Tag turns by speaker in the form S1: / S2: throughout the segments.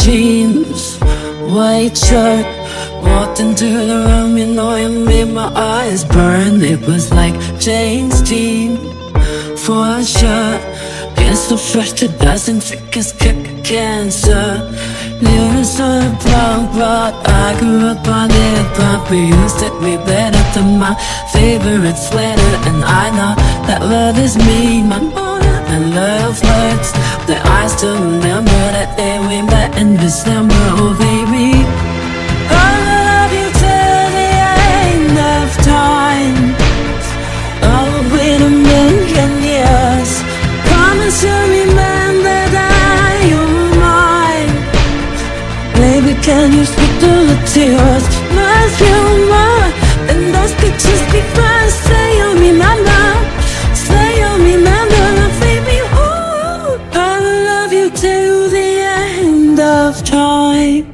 S1: jeans, white shirt. Walked into the room, you know you made my eyes burn. It was like Jane's team, for sure. Been so fresh to doesn't think it's cancer. Lyrics on the block, but I grew up on hip-hop. You took me better than my favorite sweater. And I know that love is me, my honor and love words. That I still remember that day we met in December. Oh baby, I'll love you till the end of time. I'll wait a million years. Promise you'll remember that you're mine. Baby, can you speak through the tears? Love you more than those pictures before. Say you'll remember. Say you'll remember, baby. Ooh, I'll love you till the end of time.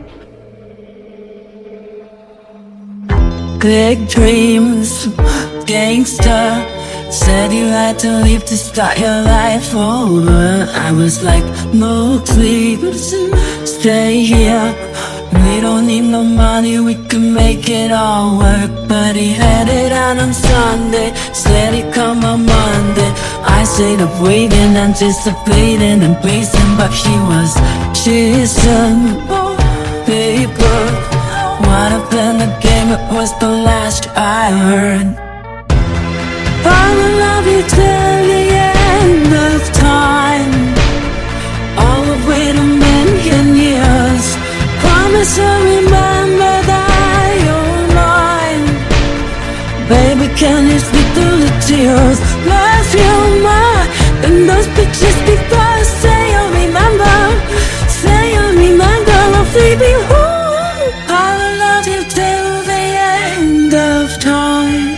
S1: Big dreams, gangster. Said you had to leave to start your life over. I was like, no please, stay here. We don't need no money, we can make it all work. But he had it out on Sunday, said he'd come on Monday. I stayed up waiting, anticipating and pacing, but he was chasing paper. What up in the game, it was the last I heard. I will love you till the end of time. I will wait a million years. Promise I'll remember that you're mine. Baby, can you speak through the tears? Love you more than those pictures before. Say you'll remember. Say you'll remember, oh baby. Ooh, I will love you till the end of time.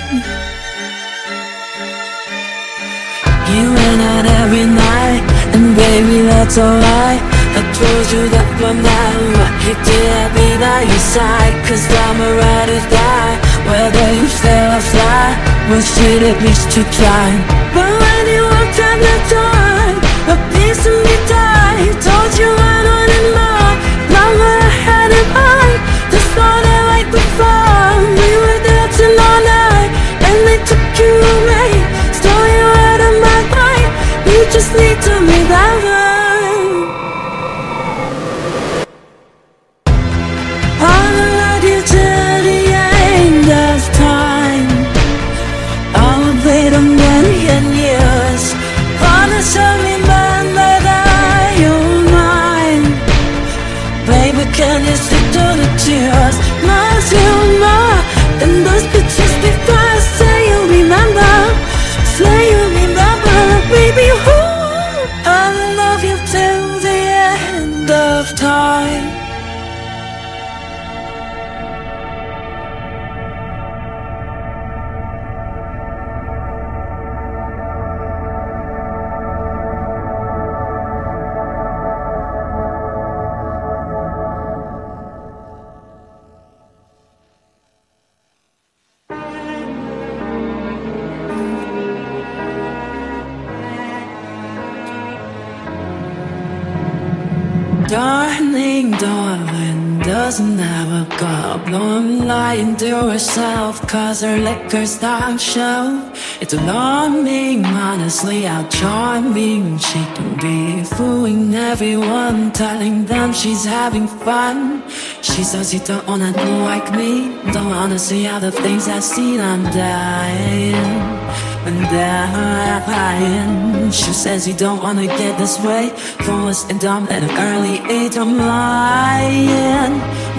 S1: You went out every night, and baby, that's alright. I told you that from now I hate to be by your side. Cause I'm a ride or die. Whether you fail or fly, we'll shoot at least to try. But when you walked out the door, a piece of me died. Told you I wanted more, longer I had in mind. The morning right before, we were dancing all night, and they took you away. Stole you out of my life. You just need to remember. I'll love you till the end of time. I'll wait a million years. Promise I'll remember that you're mine. Baby, can you see through the tears? Love you more than those pictures before. Say you'll remember. Say you'll remember, baby. Ooh, I'll love you till the end of time. Darling, darling, doesn't have a problem lying to herself, cause her liquor's not show. It's alarming, honestly, how charming she can be, fooling everyone, telling them she's having fun. She says you don't wanna be like me, don't wanna see all the things I've seen. I'm dying, I'm dying. She says you don't wanna get this way, foolish and dumb at an early age. I'm lying,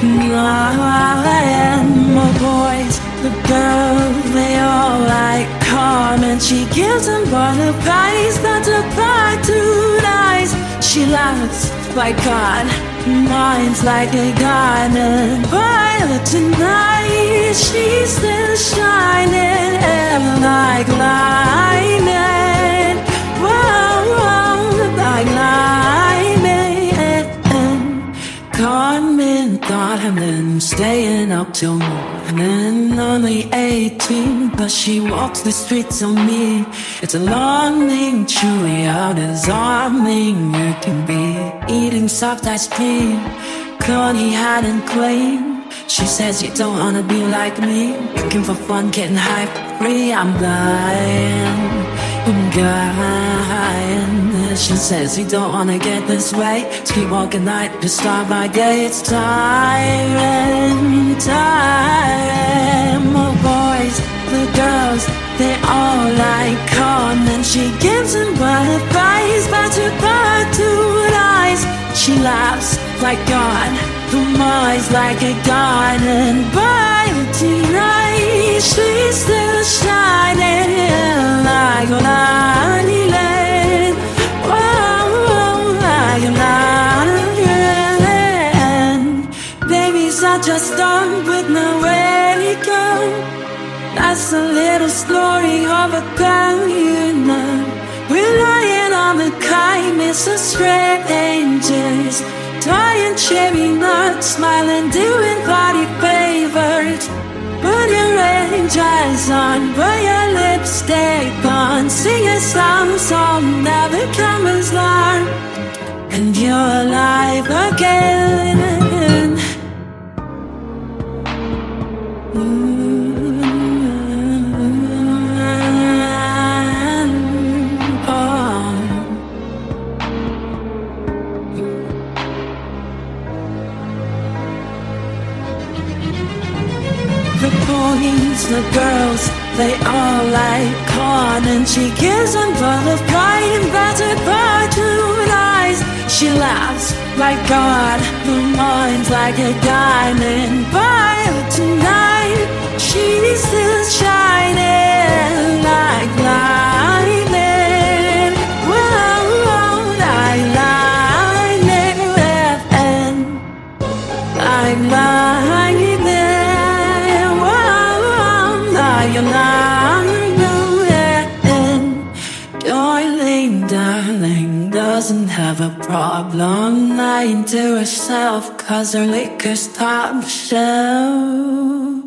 S1: lying. My boys, the girls, they all like Carmen. She gives them all the price, not to apply too nice. She laughs like God, mine's like a diamond. Violet tonight, she's still shining, and like lightning. Whoa, whoa, like lightning. Carmen thought I've been staying up till morning. Only 18, but she walks the streets on me. It's alarming, truly how disarming you can be. Eating soft ice cream, caught he hadn't clean. She says you don't wanna be like me, looking for fun, getting hype free. I'm dying. She says you don't wanna get this way, to keep walking night, to start my day. It's time, time. Oh boys, the girls, they all like corn, and she gives them butterflies, but to eyes. She laughs like God, the eyes like a garden. By tonight, she's still shining like an island. Whoa, like an island. Babies are just done with nowhere to go. That's a little story of a girl you know, relying on the kindness of strangers, tying cherry nuts, smiling, doing body favors. Put your red dress on, put your lipstick on, sing a song never comes long, and you're alive again. The boys, the girls, they all like corn, and she gives them butterfly and battered cartoon eyes. She laughs like God, her mind's like a diamond. By tonight, she's still shining like lightning. Whoa, like lightning, like lightning. Darling doesn't have a problem lying to herself, 'cause her liquor's top shelf.